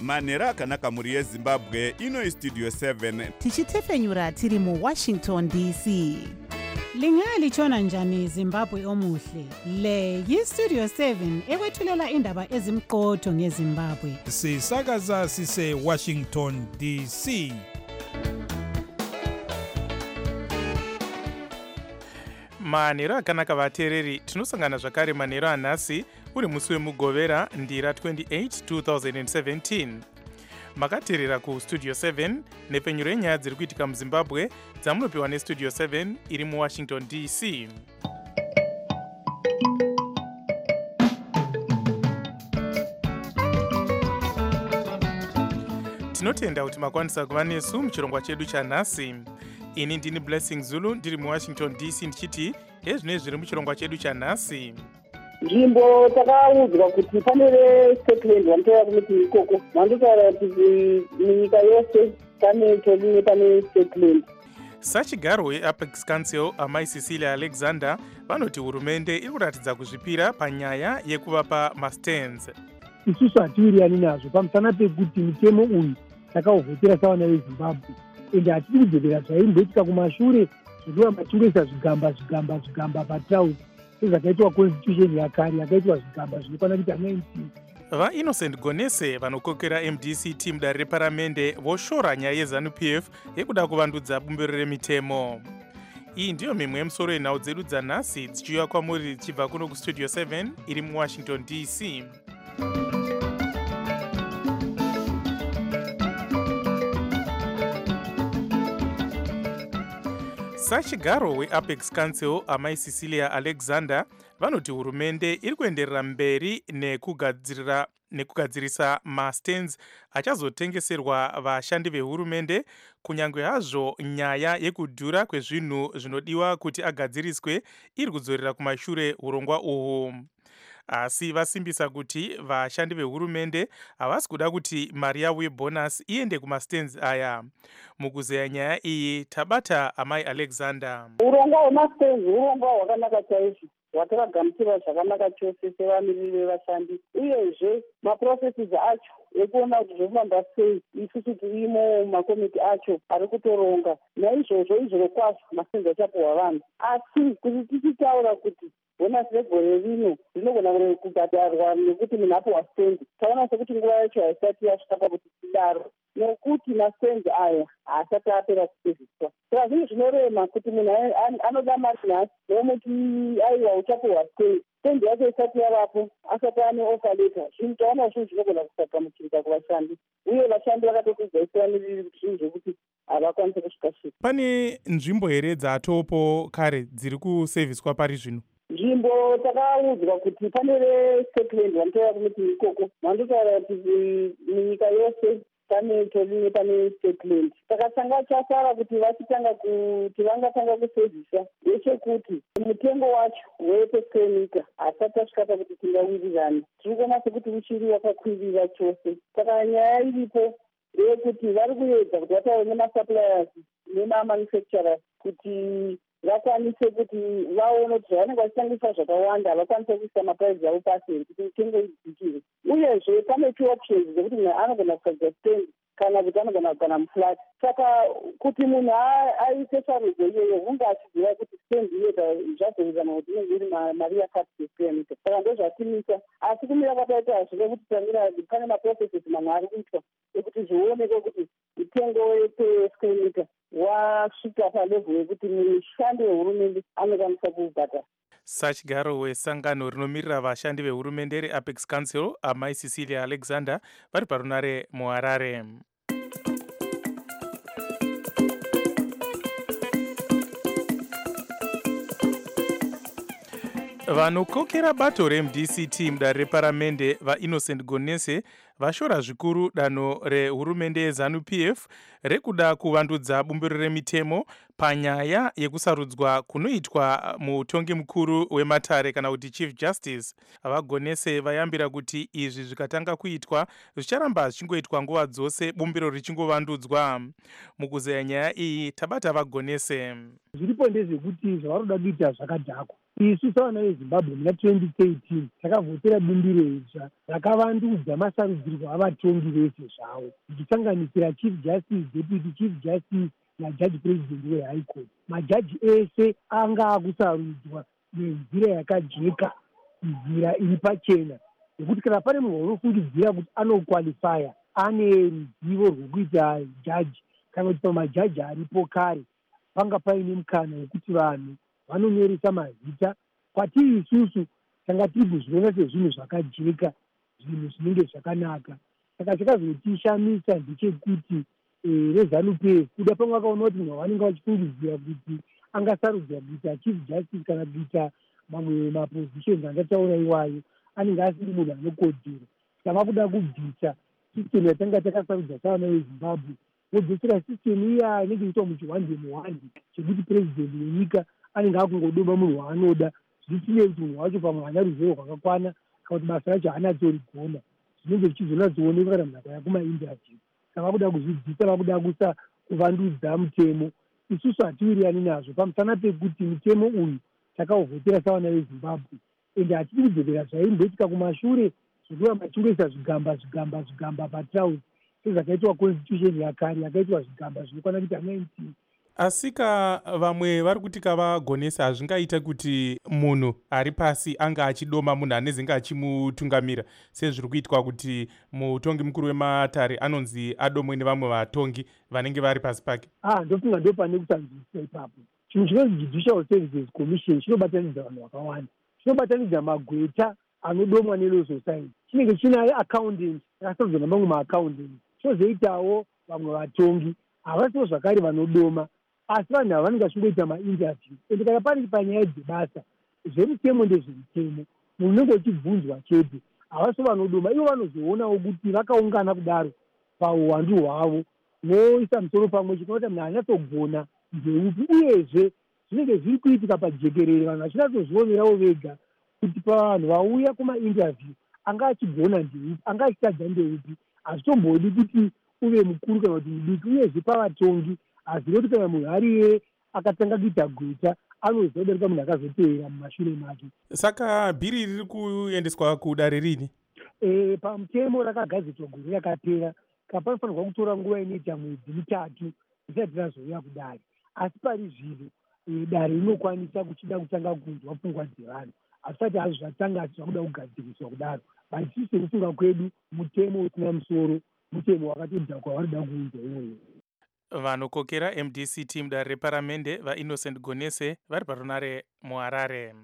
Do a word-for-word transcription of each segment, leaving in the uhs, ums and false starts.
manhero akanaka mhuri yezimbabwe. Ino istudio seven tichitefenyura tiri muwashington D C. Lingalitshona njani Zimbabwe omuhle? Le yistudio seven ekwethulela indaba ezimqotho ngeZimbabwe. Sisakaza sise Washington D C. manhero akanaka vateereri, tinosangana zvakare manhero anhasi uri musi wemugovera ndira twenty-eight two thousand seventeen. makateerera kustudio seven nepfenyuro yenyaya dziri kuitika muzimbabwe dzamunopiwa nestudio seven iri muwashington D C. tinotenda kuti makwanisa kuva nesu muchirongwa chedu chanhasi. Ini ndini Blessing Zulu ndiri muwashington D C ndichiti hezvinoi zviri muchirongwa chedu chanhasi. Nzvimbo takaudzwa kuti pane veScotland vanotaura kuti ikoko vandotaura kuti munyika yose pane toline pane Scotland. Sachigaro weApex Council amai Cecilia Alexander vanoti hurumende iri kuratidza kuzvipira panyaya yekuvapa mastands. Isusu hatiwirirani nazvo pamusana pekuti mutemo uyu takauvhotera savana veZimbabwe ende hatiri kudzokera zvaimboitika kumashure zvokuva machingesa zvigamba zvigamba zvigamba pataundi sezvakaitwa constitution yakare yakaitwa zvigamba zvinokwana kuita nineteen. VaInnocent Gonese vanokokera M D C team dare reparamende voshora nyaya yeZANU-P F yekuda kuvandudza bumbiro remitemo. Iyi ndiyo mimwe yemusoro yenhau dzedu dzanhasi dzichiuya kwamuri dzichibva kuno kustudio seven iri muwashington D C. Sachigaro weApex Council amai Cecilia Alexander vanoti hurumende iri kuenderera mberi nekugadzirira nekugadzirisa mastands achazotengeserwa vashandi vehurumende kunyange hazvo nyaya yekudhura kwezvinhu zvinodiwa kuti agadziriswe iri kudzorera kumashure urongwa uhu. Asi vasimbisa kuti vashandi vehurumende havasi kuda kuti mari yavo yebonus iende kumastands aya. Mukuzeya nyaya iyi tabata amai Alexander. Urongwa hwemastands urongwa hwakanaka chaizvo hwatakagamuchira zvakanaka chose sevamiriri vevashandi, uyezve maprocesses acho ekuona kuti zvofamba sei isusu tirimo makomiti acho ari kutoronga. Naizvozvo izvoro kwazvo mastands achapuhwa vanhu, asi kuti tichitaura kuti bonus regore rino rinogona kubhadharwa nekuti munhu apuhwa stand, taona sekuti nguva yacho haisati yasvika pakuti tidaro nekuti mastands aya haasati apera kusevhiswa. Saka zvinhu zvinorema kuti munhu anoda mari nhasi vomuti aiwa uchapuhwa stand, stand yacho isati yavapo asati ane offer letter. Zvinhu taona zvinhu zvinogona kusagamuchirika kuvashandi, uye vashandi vakatokuzaisira miriri kuti zvinhu zvekuti havakwanise kusvika svika. Pane nzvimbo here dzatopo kare dziri kusevhiswa pari zvino? Nzvimbo takaudzwa kuti pane veScotland vanotaura kuti ikoko vandotaura kuti munyika yose pane toline pane Scotland. Takasanga chasara kuti vachitanga kuti vangatanga kusevhisa ndechekuti mutengo wacho wepeskenika hasati asvika pakuti tingawirirane. Tiri kuona sekuti uchiri wakakwirira chose. Saka nyaya iripo ndeyekuti vari kuedza kuti vataure nemasuppliers nemamanufacturers kuti vakwanise kuti vaone kuti zvavanenge vachitangisa zvakawanda havakwanise kuisa maprice avo pasi kuti mitengo idzikire. Uyezve pane two options dzekuti munhu anogona kugadzira stand kana kuti anogona kugana muflat. Saka kuti munhu aise sarudzo iyoyo hunge achiziva kuti stand iyoda zvazoenzana kuti inenge iri mari yakati pesquare meter. Saka ndozvatimisa, asi kumira kwataita hazvide kuti tamira pane maprocesses mamwe ari kuitwa ekuti zvionekwe kuti mutengo wepesquare meter wasvika palevhuru yekuti mushandi wehurumende anokwanisa kuubhadhara. Sachigaro wesangano rinomirira vashandi vehurumende reApex Council amai Cecilia Alexander vari parunare muHarare. Vanokokera bato reM D C team dare reparamende vaInnocent Gonese vashora zvikuru danho rehurumende yeZANU-P F rekuda kuvandudza bumbiro remitemo panyaya yekusarudzwa kunoitwa mutongi mukuru wematare kana kuti Chief Justice. VaGonese vayambira kuti izvi zvikatanga kuitwa zvicharamba zvichingoitwa nguva dzose bumbiro richingovandudzwa. Mukuzeya nyaya iyi tabata VaGonese. Zviripo ndezvekuti zvavaroda kuita zvakadhakwa isu savana vezimbabwe muna twenty thirteen takavhotera bumbiro idzva rakavandudza masarudzirwo avatongi vese zvavo zvichisanganisira chief justice, deputy chief justice najaji president wehigh court. Majaji ese anga akusarudzwa nenzira yakajeka, nzira iri pachena, nekuti kana pane munhu unofungidzira kuti anokwalifaya, ane ruzivo rwekuita jaji, kana kuti pamajaji aripo kare panga paine mukana wekuti vanhu vanonyoresa mazita kwatiri isusu tanga tiri kuzviona sezvinhu zvakajeka, zvinhu zvinenge zvakanaka. Saka chakazotishamisa ndechekuti rezanupe kuda pamwe vakaona kuti mwa vanenge vachifungidzira kuti angasarudzwa kuita chief justice kana kuita mamwe mapositions angataura iwayo anenge asiri munhu anokodzera. Tava kuda kubvisa system yatanga takasarudza savana vezimbabwe, vodzosera system iya inenge iitwa muchihwande muhwande chekuti president wenyika anenge akungodoma munhu waanoda, zvisinei kuti munhu wacho pamwe haana ruzivo rwakakwana kana kuti basa racho haana torigona, zvinenge zvichizonatsooneka kana munhu akaya kumainterview. Tava kuda kuzvidzisa, va kuda kusa kuvandudza mutemo. Isusu hatiwirirani nazvo pamusana pekuti mutemo uyu takauvhotera savana vezimbabwe, ende hatidi kudzokera zvaimboitika kumashure zvekuva machingoisa zvigamba zvigamba zvigamba patrauzi sezvakaitwa constitution yakare yakaitwa zvigamba zvinokwana kuita nineteen. Asika vamwe vari kuti kavagonesa hazvingaita kuti munhu ari pasi anga achidoma munhu anezenge achimutungamira, sezviri kuitwa kuti mutongi mukuru wematare anonzi adomwe nevamwe vatongi vanenge vari pasi pake. Ah, ndofunga ndo pane kutanzwisisa ipapo. Chinhu chinonzi Judicial Services Commission chinobatanidza vanhu vakawanda, chinobatanidza magweta anodomwa neLaw Society, chinenge china accountant akasarudzwa namamwe maaccountant, chozoitawo vamwe vatongi havasiwo zvakare vanodoma, asi vanhu ava vanenge vachingoita mainterview. Ende kana pari panyaya dzebasa, zvemutemo ndezvemutemo, munhu unenge uchibvunzwa chete, havasi vanodoma. Ivo vanozoonawo kuti vakaungana kudaro pauwandu hwavo voisa musoro pamwe chete kuti munhu anyatsogona ndeupi, uyezve zvinenge zviri kuitika pajekerere, vanhu vachinatsozvionerawo vega kuti pavanhu vauya kumainterview anga achigona ndeupi, anga achitadza ndeupi. Hazvitombodi kuti uve mukuru kana kuti mudiki, uyezve pavatongi hazive kuti kana munhu ariye akatanga kuita gweta anoziva darika munhu akazoteera mumashure make. Saka bhiri riri kuendeswa kudare rini? E, pamutemo rakagadzirwa gore rakapera, kapanofanirwa kutora nguva inoita mwedzi mitatu risati razouya kudare, asi pari zvino e, dare rinokwanisa kuchida kutanga kunzwa pfungwa dzevanhu asati hazvo zvatanga achida kuda kugadziriswa kudaro. But sisi sekufunga kwedu mutemo usina musoro, mutemo wakatodza kwavarida kuunza iwoyo. Vanokokera M D C T mudare reparamende vaInnocent Gonese vari parunare muHarare.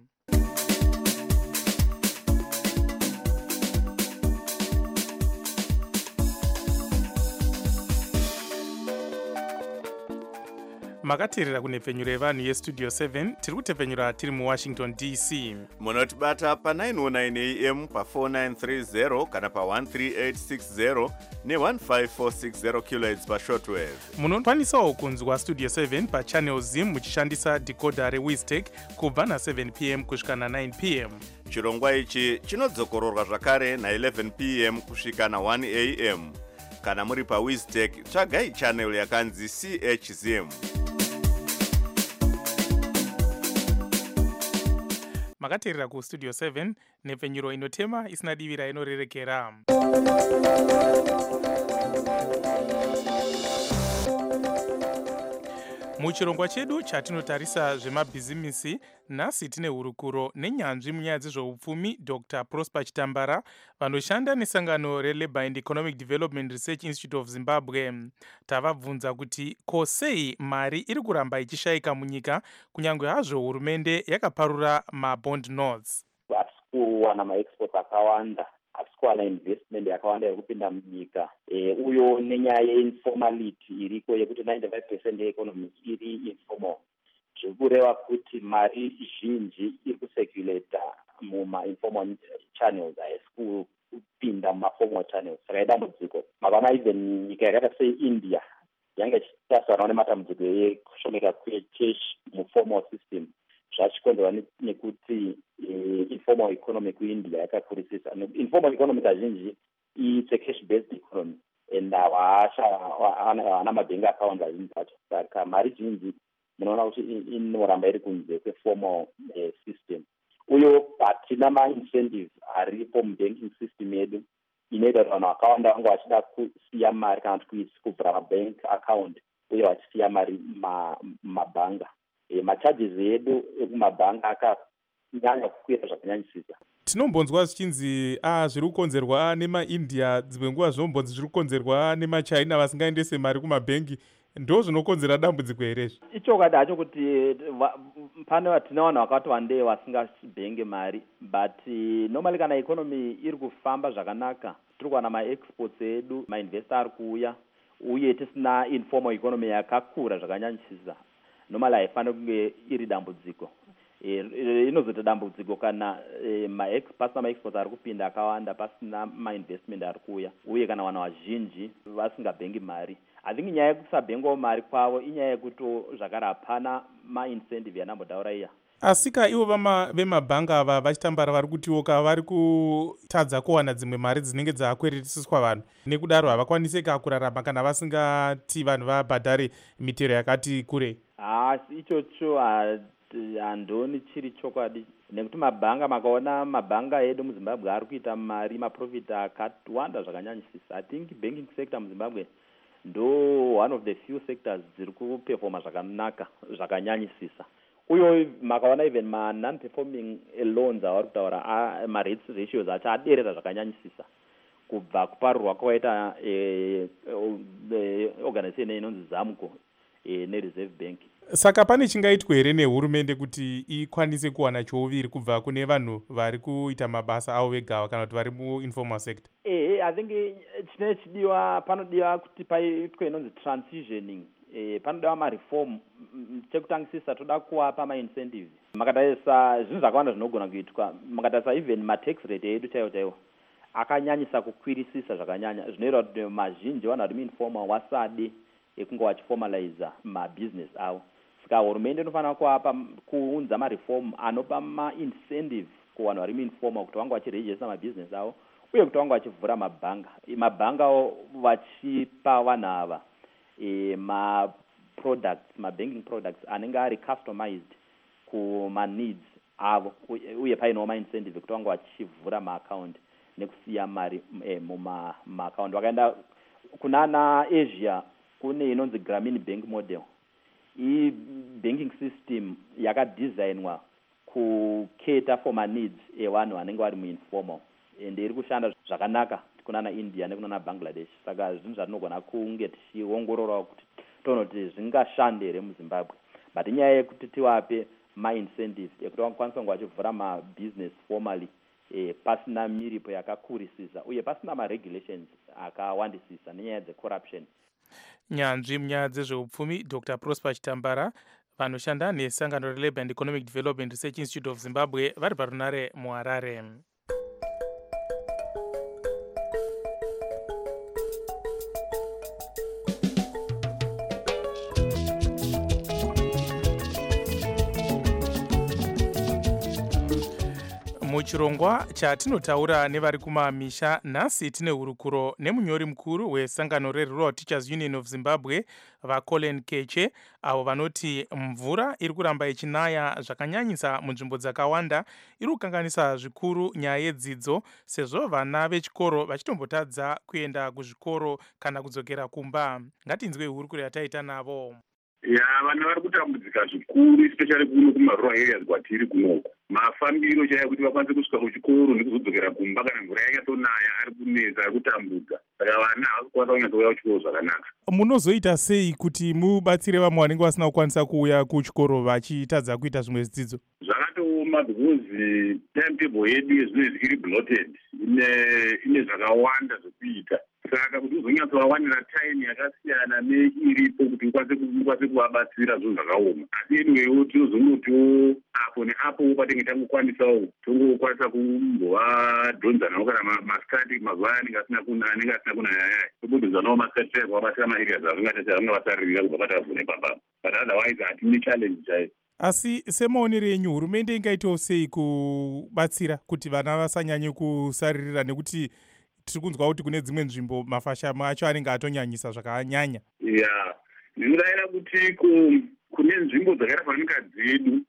Makateerera kunhepfenyuro yevanhu yestudio seven, tiri kutepfenyura tiri muWashington D C. Munotibata pa nine oh nine A M pa four nine three zero kana pa one three eight six zero ne one five four six zero kilohertz pa shortwave. Munokwanisawo kunzwa studio seven pa channel zim muchishandisa decoder reWizTech kubva na seven p m kusvika na nine p m. Chirongwa ichi chinodzokororwa zvakare na eleven p m kusvika na one a m. Kana muri pa WizTech, tsvagai channel yakanzi C H Zim. Makateerera kustudio seven, nhepfenyuro inotema isina divira inorerekera. Muchirongwa chedu chatinotarisa zvemabhizimisi, nhasi tine hurukuro nenyanzvi munyaya dzezveupfumi Doctor Prosper Chitambara vanoshanda nesangano reLabour and Economic Development Research Institute of Zimbabwe. Tavabvunza kuti kosei mari iri kuramba ichishayika munyika kunyange hazvo hurumende yakaparura mabond notes. Kuwana maexport akawanda, asikuwana investment yakawanda yekupinda munyika. E, uyo nenyaya yeinformality iriko yekuti ninety-five percent yeeconomy iri informal. Zvikureva kuti mari zhinji iri kucirculate muma-informal channels, haisi kupinda muma-formal channels. Saka idambudziko. Mavana even nyika yakaita seIndia yanga ichitasana nematambudziko ekushomeka kwechechi muformal system. Zvachikonzerwa nekuti informal economy kuIndia yakakurisisa. Informal economy kazhinji it's a cash based economy and havana mabank accounts azhinji acho. Saka mari zhinji munoona kuti inoramba iri kunze kweformal uh, system. Uyo hatina ma-incentives aripo mubanking system yedu inoita kuti vanhu vakawanda vanga vachida kusiya mari kana kuti kuvhura mabank account uye vachisiya mari mumabhanga. E, macharges edu ekumabhanga akanyanya kukwira zvakanyanyisisa. Tinombonzwa zvichinzi ah zviri kukonzerwa nemaindia, dzimwe nguva zvinombonzi zviri kukonzerwa nemachina vasingaendese mari kumabhengi. Ndo zvinokonzera dambudziko here? Ichokwadi hacho kuti pane tina vanhu vakati wandei vasingabhenge mari, but normally kana economy iri kufamba zvakanaka, tiri kuwana ma-exports edu, ma-investor ari kuuya, uye tisina informal economy yakakura zvakanyanyisisa, normally haifaniri kunge iri dambudziko. E, inozoita dambudziko kana e, ma pasina ma-exports ari kupinda akawanda, pasina ma-investment ari kuuya, uye kana vanhu vazhinji vasingabhengi mari. I think nyaya yekusabhengawo mari kwavo inyaya yekuti zvakare hapana ma-incentive yanambotaura iya. Asika ivo vemabhanga ava vachitambara vari kutiwo ka vari kutadza kuwana dzimwe mari dzinenge dzakweretisiswa vanhu, nekudaro havakwanisi kurarama kana vasingati vanhu vabhadhare mitero yakati kure. Asi ichocho handoni chiri chokwadi, nekuti mabhanga, makaona mabhanga edu muZimbabwe ari kuita mari maprofit akawanda zvakanyanyisisa. I think banking sector muZimbabwe ndo one of the few sectors dziri kuperforma zvakanaka zvakanyanyisisa. Uyo makaona even ma non-performing loans avari kutaura ma-rates ratios acho aderera zvakanyanyisisa kubva kuparurwa kwaita e, e, organization inonzi ZAMCO e, neReserve Bank. Saka pane chingaitwa here nehurumende kuti ikwanise kuwana chouviri kubva kune vanhu vari kuita mabasa avo vega kana kuti vari muinformal sector? Eh, I think chine chidiwa panodiwa kuti paitwe inonzi transitioning. Eh, panodiwa ma-reform. Chekutangisisa toda kuwapa ma-incentives. Makatarisa zvinhu zvakawanda zvinogona kuitwa. Makatarisa even ma-tax rate edu chaiwo chaiwo akanyanyisa kukwirisisa zvakanyanya. Zvinoita kuti mazhinji vanhu vari muinformal wasade ekunge vachiformaliza mabusiness avo. Saka hurumende inofanira kuwapa kuunza ma-reform anopa ma-incentive kuvanhu vari muinformal kuti vange vachirejesa mabusiness avo, uye kuti vange vachivhura mabhanga. Mabhanga vachipa vanhu ava e, ma-products, ma-banking products anenge ari customized kuma-needs avo, uye painawo ma-incentive kuti vange vachivhura ma-account nekusiya mari e, muma-account. Vakaenda kunana Asia kune inonzi Grameen Bank model. I banking system yakadesignwa kuketa for my needs evanhu vanenge vari muinformal, ende iri kushanda zvakanaka kunana India nekunana Bangladesh. Saka zvinhu zvatinogona kunge tichiongororawo kuti toona kuti zvingashande here muZimbabwe, but inyaya yekuti tivape ma-incentives ekuti vakwanisa kunge vachivhura ma-business formally e, pasina miripo yakakurisisa uye pasina ma-regulations akawandisisa nenyaya dzecorruption. Nyanzvi munyaya dzezveupfumi Doctor Prosper Chitambara, vanoshanda nesangano reLabour and Economic Development Research Institute of Zimbabwe, vari parunare muHarare. Muchirongwa chatinotaura nevari kumamisha, nhasi tine hurukuro nemunyori mukuru wesangano reRural Teachers Union of Zimbabwe, vaColin Keche, avo vanoti mvura iri kuramba ichinaya zvakanyanyisa munzvimbo dzakawanda iri kukanganisa zvikuru nyaya yedzidzo, sezvo vana vechikoro vachitombotadza kuenda kuzvikoro kana kudzokera kumba. Ngatinzwe hurukuro yataita navo. Ya, vana vari kutambudzika zvikuru, especially kuno kumarural areas kwatiri kunoko. Mafambiro chaya kuti vakwanise kusvika kuchikoro nekuzodzokera kumba kana mvura yanyatonaya ari kunetsa, ari kutambudza. Saka vana havakwanisa kunyatsouya kuchikoro zvakanaka. Munozoita sei kuti mubatsire vamwe vanenge vasina kukwanisa kuuya kuchikoro vachitadza kuita zvimwe zvidzidzo? Zvakatooma because timetable yedu yezvinhu iri bloated, ine zvakawanda zvokuita. Saka kuti uzonyatsovawanira time yakasiyana neiripo kuti ukwanise kuvabatsira zvinhu zvakaoma. Asi anyway tinozongotiwo apo neapo patinenge tangokwanisawo tongokwanisa kumbovadhonzanawo kana masikati mazuva anenge asina kunayayaya tobudhonzanawo masikati chaivo vabatsira maareas avangatati vange vasaririra kubva patavhune papapo, but otherwise hatine challenge chaivo. Asi semaonero enyu hurumende ingaitawo sei kubatsira kuti vana vasanyanye kusaririra, nekuti tiri kunzwa kuti kune dzimwe nzvimbo mafashamo acho anenge atonyanyisa zvakanyanya? Ya, ndinodavira kuti kune nzvimbo dzakaita panyika dzedu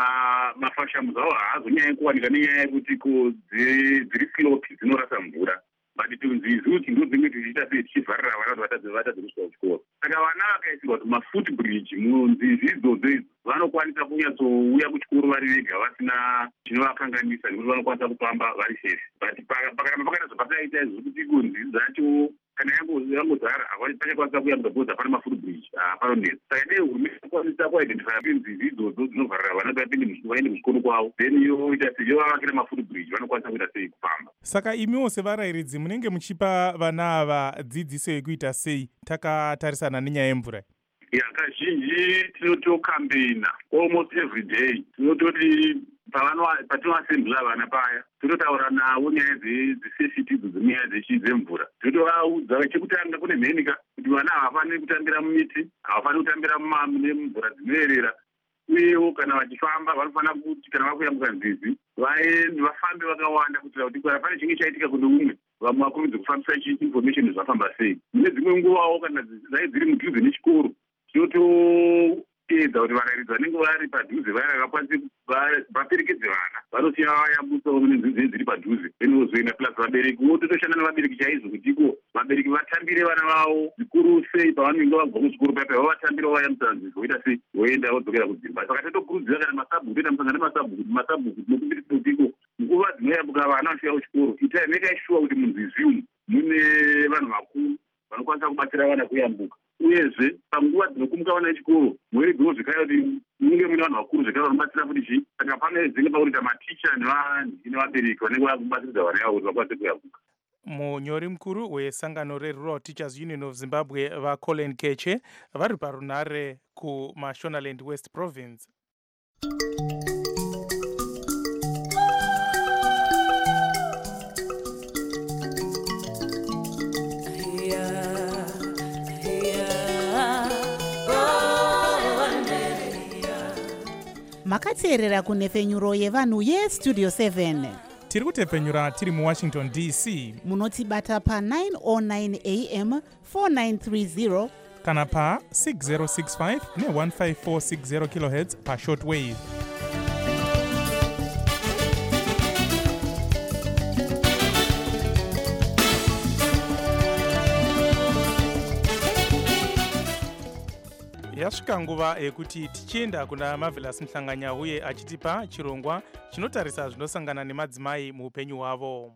mafashamu avo haazonyanya kuwanika nenyaya yekuti ko dziri slopi dzinorasa mvura but tunzizi kuti ndo dzimwe tichiita sei tichivharira vana kuti vatadze kusvika kuchikoro. Saka vana vakaisirwa kuti mafoot bridge munzizi idzodzo idzi vanokwanisa kunyatsouya kuchikoro vari vega vasina chinovakanganisa nekuti vanokwanisa kufamba vari safe. But pakaramba pakaita zvapakaita izvo kuti nzizi dzacho kana yangodzara pachakwanisa kuyambuka because hapana mafoot bridge panonetsa. Saka dei hurumende ikwanisa kuidentifya kuti nzizi idzodzo dzinovharira vana kuti vaende kuchikoro kwavo then yoita sei yovavakira mafoot bridge vanokwanisa kuita sei kufamba. Saka imiwo sevarairidzi munenge muchipa vana ava dzidziso yekuita sei takatarisana nenyaya yemvura? Ya kazhinji tinotokambeina almost every day. Tinototi patinoasembla vana paya tototaura navo nyaya dzesafety dzonyaya dzemvura. Totovaudza chekutanga kune mhenika kuti vana havafaniri kutambira mumiti, havafaniri kutambira mumvura dzinoerera, uyewo kana vachifamba vanofanira kuti kana vakuyambuka nzizi vaende vafambe vakawanda kuitira kuti kana pane chinge chaitika kune umwe vamwe vakurudze kufambisa information zvafamba sei. Mune dzimwe nguvawo kana dzai dziri mudhuze nechikoro tinotoedza kuti varairidzi vanenge vari padhuze vaya vakwanise vaperekedze vana vanosiya vayambutsawo nenzvimbo dziri padhuze venozoenda plus vaberekiwo totoshanda nevabereki chaizvo kuti iko vabereki vatambire vana vavo zvikuru sei pavanenge vabva kuchikoro paya paya vavatambire vayambutsa nzvimbo voita sei voenda vodzokera kudzimba. Saka totokurudzira kana masabhuku toita musangano nemasabhuku masabhuku tinokumbirisa kuti iko nguva dzinoyambuka vana vasvika kuchikoro itai mekai shuwa kuti munzizi umu mune vanhu vakuru vanokwanisa kubatsira vana kuyambuka. Uyezve panguva dzinokumuka vana vechikoro mweredziwo zvekare kuti munge mune vanhu vakuru zvekare vanobatsira kuti chii. Saka pane dzinge pakuita maticha nevabereki vanenge vakubatsiridza vana yavo kuti vakwanise kuyambuka. Munyori mukuru wesangano reRural Teachers Union of Zimbabwe vaColin Keche vari parunare kuMashonaland West Province. Makateerera kunefenyuro yevanhu yestudio seven. Tiri kutepfenyura tiri muWashington D C. Munotibata pa nine oh nine a m four nine three zero kana pa six zero six five ne one five four six zero kilohertz pa shortwave. Yasvika nguva yekuti tichienda kuna Marvelous Mhlanganyahuye achitipa chirongwa chinotarisa zvinosangana nemadzimai muupenyu hwavo.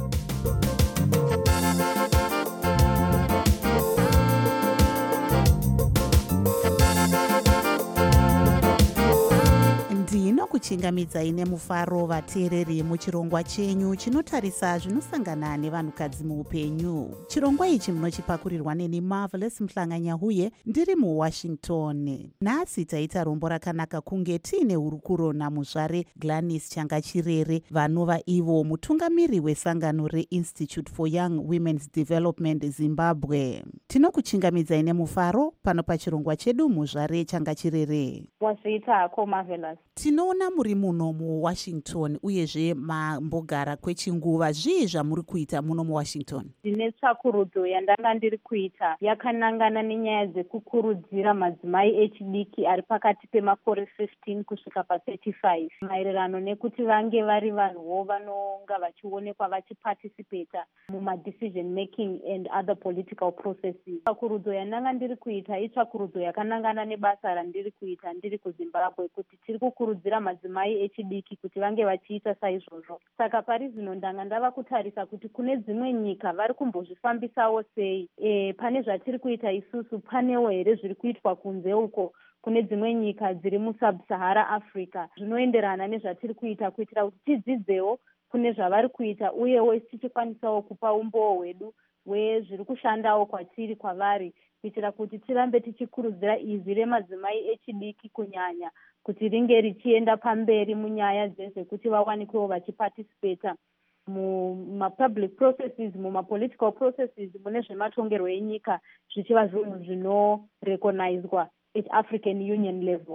ndinokuchingamidzai nemufaro vateereri muchirongwa chenyu chinotarisa zvinosangana nevanhukadzi muupenyu. Chirongwa ichi munochipakurirwa neni Marvelous Mhlanganyahuye ndiri muWashington. Nhasi taita rombo rakanaka kunge tiine hurukuro namuzvare Gladys Changachirere vanova ivo mutungamiri wesangano reInstitute for Young Women's Development Zimbabwe. Tinokuchingamidzai nemufaro pano pachirongwa chedu muzvare Changachirere. Wazviita ko Marvelous. Tinoona muri muno muWashington uyezve mambogara kwechinguva. Zvii zvamuri kuita muno muWashington? Ndine tsvakurudzo yandanga ndiri kuita yakanangana nenyaya dzekukurudzira madzimai echidiki ari pakati pemakore fifteen kusvika pa-thirty-five maererano nekuti vange vari vanhuwo vanonga vachionekwa vachiparticipata mumadecision making and other political processes. Tsvakurudzo yandanga ndiri kuita itsvakurudzo yakanangana nebasa randiri kuita ndiri kuZimbabwe kuti tiri kukurudzira madzimai echidiki kuti vange vachiita saizvozvo. Saka pari zvino ndanga ndava kutarisa kuti kune dzimwe nyika vari kumbozvifambisawo sei. E, pane zvatiri kuita isusu panewo here zviri kuitwa kunze uko kune dzimwe nyika dziri musub-Sahara Africa zvinoenderana nezvatiri kuita kuitira kuti tidzidzewo kune zvavari kuita uyewo tichikwanisawo kupa umboo hwedu hwezviri kushandawo kwatiri kwavari kuitira kuti tirambe tichikurudzira izwi remadzimai echidiki kunyanya kuti ringe richienda pamberi munyaya dzezvekuti vawanikwewo vachiparticipata mumapublic processes mumapolitical processes mune zvematongerwo enyika zvichiva zvinhu zvinorecognizwa at African Union level.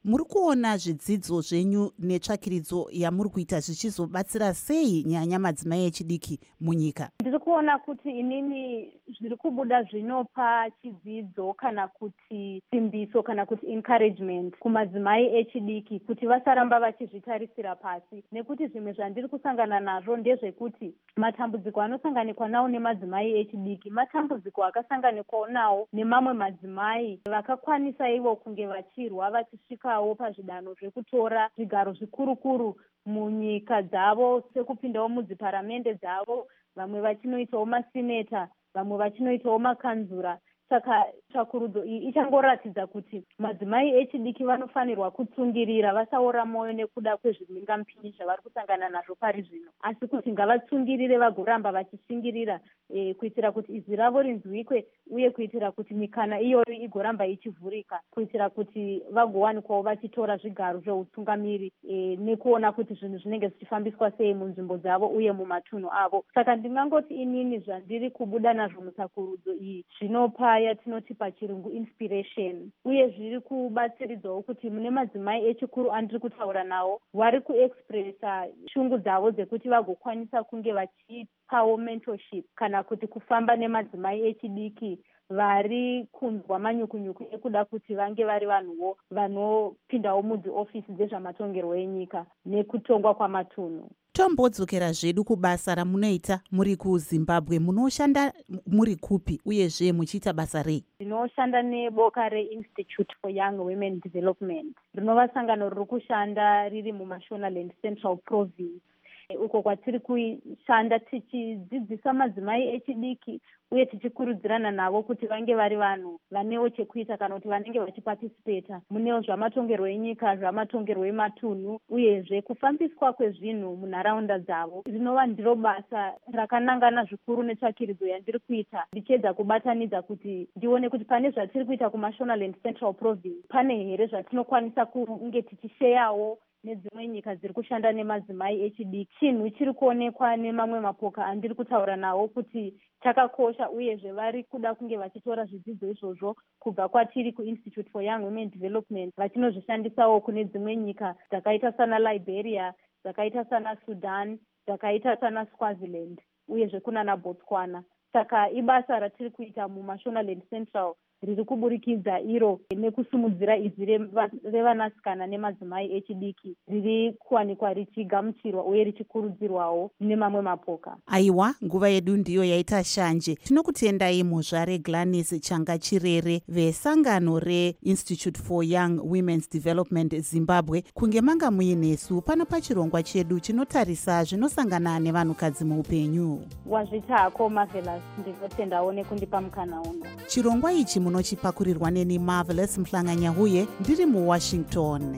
muri kuona zvidzidzo zvenyu netsvakiridzo yamuri kuita zvichizobatsira sei nyaya madzimai echidiki munyika? Ndiri kuona kuti inini zviri kubuda zvinopa chidzidzo kana kuti simbiso kana kuti encouragement kumadzimai echidiki kuti vasaramba vachizvitarisira pasi, nekuti zvimwe zvandiri kusangana nazvo ndezvekuti matambudziko anosanganikwa nawo nemadzimai echidiki matambudziko akasanganikwa nawo nemamwe madzimai vakakwanisa ivo kunge vachirwa vachisvikawo pazvidanho zvekutora zvigaro zvikurukuru munyika dzavo, sekupindawo mudziparamende dzavo, vamwe vachinoitawo masineta, vamwe vachinoitawo makanzura. Saka tsvakurudzo iyi ichangoratidza kuti madzimai echidiki vanofanirwa kutsungirira, vasaora mwoyo nekuda kwezvimhingamupinyi zvavari kusangana nazvo pari zvino, asi kuti ngavatsungirire vagoramba vachishingirira e, kuitira kuti izwi ravo rinzwikwe, uye kuitira kuti mikana iyoyo igoramba ichivhurika, kuitira kuti vagowanikwawo vachitora zvigaro zveutsungamiri e, nekuona kuti zvinhu zvinenge zvichifambiswa sei munzvimbo dzavo uye mumatunhu avo. Saka ndingangoti inini zvandiri kubuda nazvo mutsakurudzo iyi zvinopa yatinoti pachirungu inspiration, uye zviri kubatsiridzawo kuti mune madzimai echikuru andiri kutaura nawo vari kuexpressa shungu dzavo dzekuti vagokwanisa kunge vachipawo mentorship kana kuti kufamba nemadzimai echidiki vari kunzwa manyukunyuku ekuda kuti vange vari vanhuwo vanopindawo mudziofisi dzezvamatongerwo enyika nekutongwa kwamatunhu. Tombodzokera zvedu kubasa ramunoita muri kuZimbabwe. Munoshanda muri kupi uyezve muchiita basa rei? Ndinoshanda neboka reInstitute for Young Women Development. Rinova sangano riri kushanda riri muMashonaland Central Province, uko kwatiri kushanda tichidzidzisa madzimai echidiki uye tichikurudzirana navo kuti vange vari vanhu vanewo chekuita kana kuti vanenge vachipatisipeta munewo zvamatongerwo enyika, zvamatongerwo ematunhu, uyezve kufambiswa kwezvinhu munharaunda dzavo. Rinova ndiro basa rakanangana zvikuru netsvakiridzo yandiri kuita, ndichiedza kubatanidza kuti ndione kuti pane zvatiri kuita kuMashonaland Central Province pane here zvatinokwanisa kunge tichisheyawo nedzimwe nyika dziri kushanda nemadzimai echidiki. Chinhu chiri kuonekwa nemamwe mapoka andiri kutaura nawo kuti chakakosha, uyezve vari kuda kunge vachitora zvidzidzo izvozvo kubva kwatiri kuInstitute for Young Women Development vachinozvishandisawo kune dzimwe nyika dzakaita sana Liberia, dzakaita sana Sudan, dzakaita sana Swaziland, uyezve kuna naBotswana. Saka ibasa ratiri kuita muMashonaland Central riri kuburikidza iro nekusumudzira izwi revanasikana nemadzimai echidiki riri kuwanikwa richigamuchirwa uye richikurudzirwawo nemamwe mapoka. Aiwa, nguva yedu ndiyo yaita shanje. Tinokutendai muzvare Gladys Changa Chirere vesangano reInstitute for Young Women's Development Zimbabwe kunge manga muinesu pano pachirongwa chedu chinotarisa zvinosangana nevanhukadzi muupenyu. Wazvitako Marvelous, ndinotendawo nekundipa mukana uno. Chirongwa ichi munochipakurirwa neni Marvelous Mhlanganyahuye ndiri muWashington.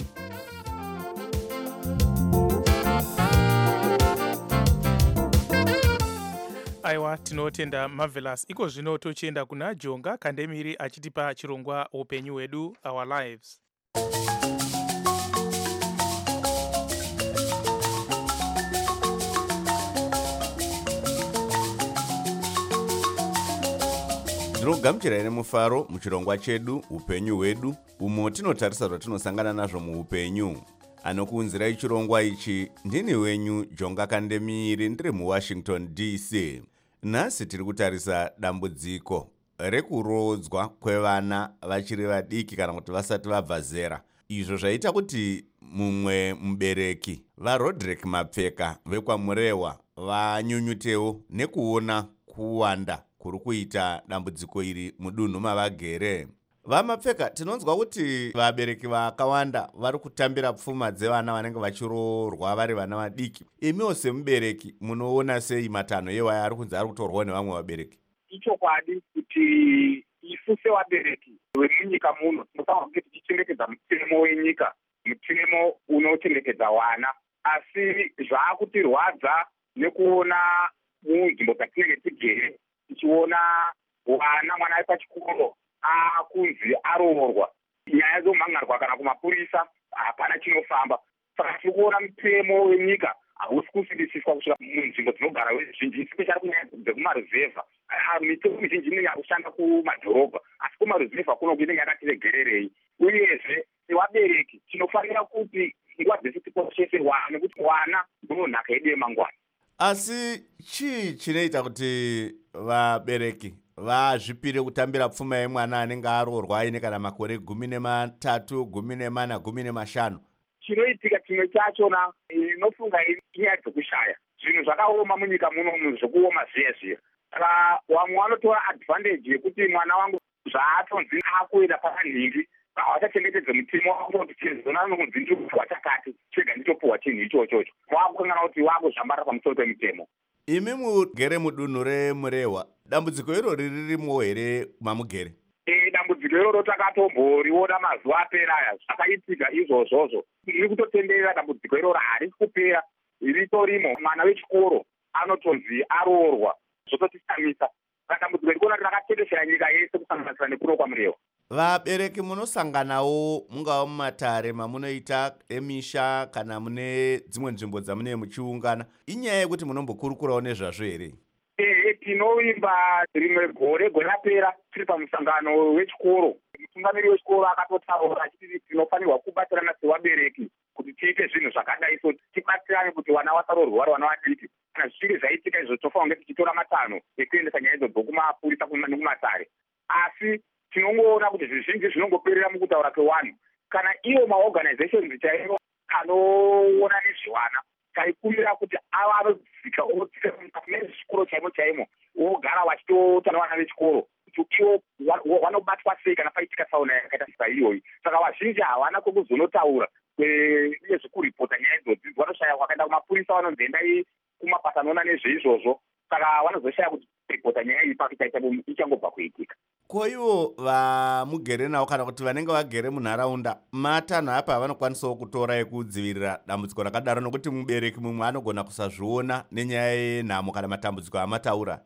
Aiwa, tinotenda Marvelous. Iko zvino tochienda kuna Jonga Kandemiri achitipa chirongwa upenyu hwedu, Our Lives. Ndinogamuchirai nemufaro muchirongwa chedu upenyu hwedu, umo tinotarisa zvatinosangana nazvo muupenyu. Anokuunzirai chirongwa ichi ndini wenyu Jonga Kandemiri, ndiri muWashington D C. Nhasi tiri kutarisa dambudziko rekurodzwa kwevana vachiri vadiki kana kuti vasati vabva zera. Izvo zvaita kuti mumwe mubereki vaRodrick Mapfeka vekwaMurewa vanyunyutewo nekuona kuwanda kuri kuita dambudziko iri mudunhu mavagere. VaMapfeka, tinonzwa kuti vabereki vakawanda vari kutambira pfuma dzevana vanenge vachiroorwa vari vana vadiki. Imiwo semubereki munoona sei matanho ewaya ari kunzi ari kutorwa nevamwe vabereki? Ichokwadi kuti isu sevabereki vemunyika muno tinofanira kunge tichichengetedza mutemo wenyika, mutemo unochengetedza wana, asi zvaakutirwadza nekuona munzvimbo dzatinenge tigere tichiona wana mwana ari pachikoro akunzi aroorwa, nyaya dzomhangarwa kana kumapurisa, hapana chinofamba. Saka tiri kuona mutemo wenyika hausi kusimbisiswa kusvika munzvimbo dzinogara veruzhinji, especially kunyaya dzekumaruzevha. Mitemo mizhinji inenge yakushanda kumadhorobha, asi kumaruzevha kuno inenge yakati regererei. Uyezve sevabereki sevabereki tinofanira kuti nguva dzese tikoshese vana nekuti vana ndivo nhaka yedu yemangwana. Asi chii chinoita kuti vabereki vazvipire kutambira pfuma yemwana anenge aroorwa aine kana makore gumi nematatu gumi nemana gumi nemashanu? Chinoitika chimwe chachona inofunga inyaya dzekushaya zvinhu zvakaoma munyika munomu zvokuoma zviya zviya. Saka vamwe vanotora advantage yekuti mwana wangu zvaatonzi akuenda pakanhingi havachachengetedze mutemo wakutoti chizona nomudzindikupuwa chakati chega ndichopuhwa chinhu ichochocho wakukangana kuti wakuzvambara pamusoro pemutemo. Imi mugere mudunhu remurehwa, dambudziko irori ririmo here mamugere? E, dambudziko iroro takatomboriona mazuva apera aya zvakaitika izvozvozvo. Iri kutotenderera dambudziko iroro harisi kupera, ritorimo. Mwana wechikoro anotonzi aroorwa zvototisamisa. Saka dambudziko irikona rakatendesera nyika yese kusanganisira nekuno kwamurehwa. Vabereki munosanganawo mungava mumatare mamunoita emisha kana mune dzimwe nzvimbo dzamunee muchiungana, inyaya yekuti munombokurukurawo nezvazvo here? E, tinoimba rimwe gore gore rapera tiri pamusangano wechikoro. Mutungamiri wechikoro akatotaura achiti tinofanirwa kubatirana sevabereki kuti tiite zvinhu zvakadai, so tibatirane kuti vana vasaroorwa vari vana vadiki. Kana zvichinge zvaitika izvo tofanira kunge tichitora matanho ekuendesa nyaya idzodzo kumapurisa nekumatare. Asi tinongoona kuti zvizhinji zvinongoperera mukutaura kwevanhu. Kana iwo maorganizations chaivo anoona nezvevana taikumbira kuti ava anodzika odzika nezvikoro chaimo chaimo ogara vachitotana vana vechikoro kuti ivo vanobatwa sei kana paitika tsaona yakaita saiyoyi. Saka vazhinji havana kwekuzonotaura nezvekuripota nyaya idzodzi, vanoshaya vakaenda kumapurisa vanonzi endai kumabasa anoona nezveizvozvo. Saka vanozoshaya kuti kuripota nyaya iyi pakitaita ichangobva kuitika. Ko ivo vamugere navo kana kuti vanenge vagere munharaunda, matanho apa avanokwanisawo kutora ekudzivirira dambudziko rakadaro, nokuti mubereki mumwe anogona kusazviona nenyaya yenhamo kana matambudziko amataura?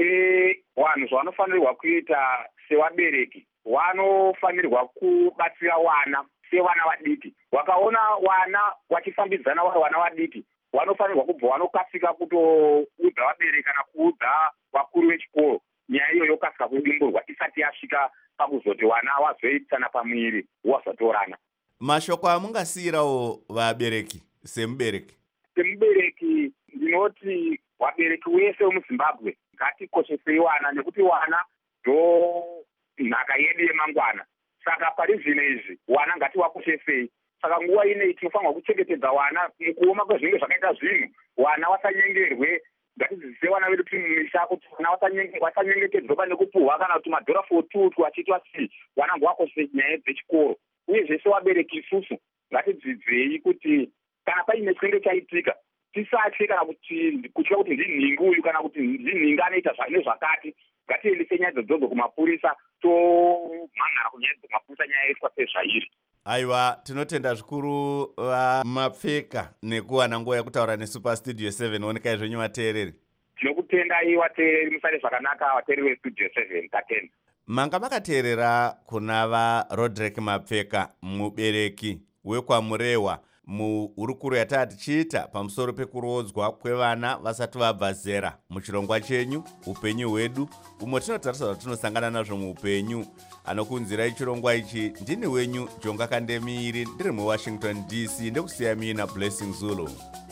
E, vanhu zvavanofanirwa kuita sevabereki, vanofanirwa kubatsira vana sevana vadiki. Wakaona vana vachifambidzana vari vana vadiki, vanofanirwa kubva vanokasika kutoudza vabereki kana kuudza vakuru vechikoro nyaya iyo yokasika kudimburwa isati yasvika pakuzoti vana vazoitsana pamwiri vasatorana. Mashoko amungasiyirawo vabereki semubereki? Semubereki ndinoti vabereki wese vemuzimbabwe ngatikoshesei vana, nekuti vana ndo nhaka yedu yemangwana. Saka pari zvino izvi vana ngativakoshesei. Saka nguva inei tinofanirwa kuchengetedza vana mukuoma kwezvinenge zvakaita zvinhu, vana vasanyengerwe. Ngatidzidzise vana vedu kuti mumisha kuti vana vasanyengetedzwa pane kupuhwa kana kuti madhora fotutu achiitwa sei. Vana ngavakoshesei nyaya dzechikoro. Uye zvese vabereki isusu ngatidzidzei kuti kana paine chinenge chaitika tisatye kana kuti kutya kuti ndinhingi uyu kana kuti ndinhingi anoita nezvakati. Ngatiendese nyaya dzodzodzo kumapurisa, tomhan'ara kunyaya dzokumapurisa nyaya yaitwa sezvairi. Aiwa, tinotenda zvikuru vaMapfeka nekuwana nguva yekutaura neSuperStudio seven. Onekai zvenyu vateereri. Tinokutendai vateereri, musare zvakanaka vateereri veStudio seven. Tatenda. Manga makateerera kuna vaRodrick Mapfeka, mubereki wekwamurehwa, muhurukuro yataa tichiita pamusoro pekurodzwa kwevana vasati vabva zera muchirongwa chenyu upenyu hwedu, umwe tinotarisa kuti tinosangana nazvo muupenyu. Anokunzirai chirongwa ichi ndini wenyu Jonga Kandemiiri, ndiri muWashington D C, ndekusiya mina Blessing Zulu.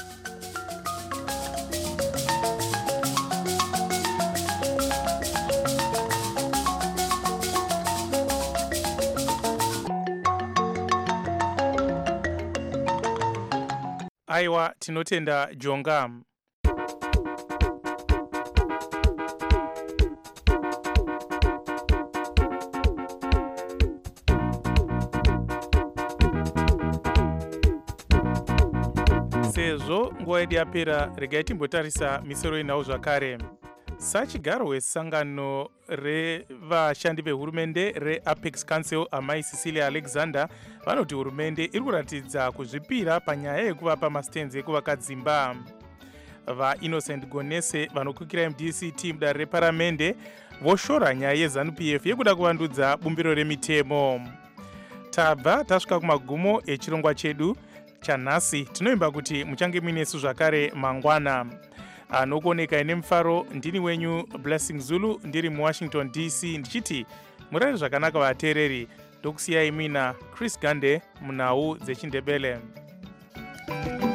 Aiwa, tinotenda Jonga. Sezvo nguva yedu yapera, regai timbotarisa misoro inawo zvakare. Sachigaro wesangano revashandi vehurumende reApex Council amai Cecilia Alexander vanoti hurumende iri kuratidza kuzvipira panyaya yekuvapa mastenzi ekuvaka dzimba. VaInnocent Gonese vanokukira M D C T mudare reparamende voshora nyaya yeZANU P F yekuda kuvandudza bumbiro remitemo. Tabva tasvika kumagumo echirongwa chedu chanhasi. Tinoimba kuti muchange muinesu zvakare mangwana. Anokuoneka ine mufaro ndini wenyu Blessing Zulu, ndiri muWashington D C, ndichiti murare zvakanaka vateereri. ndokusiyai mina Chris Gande munhau dzechindebele.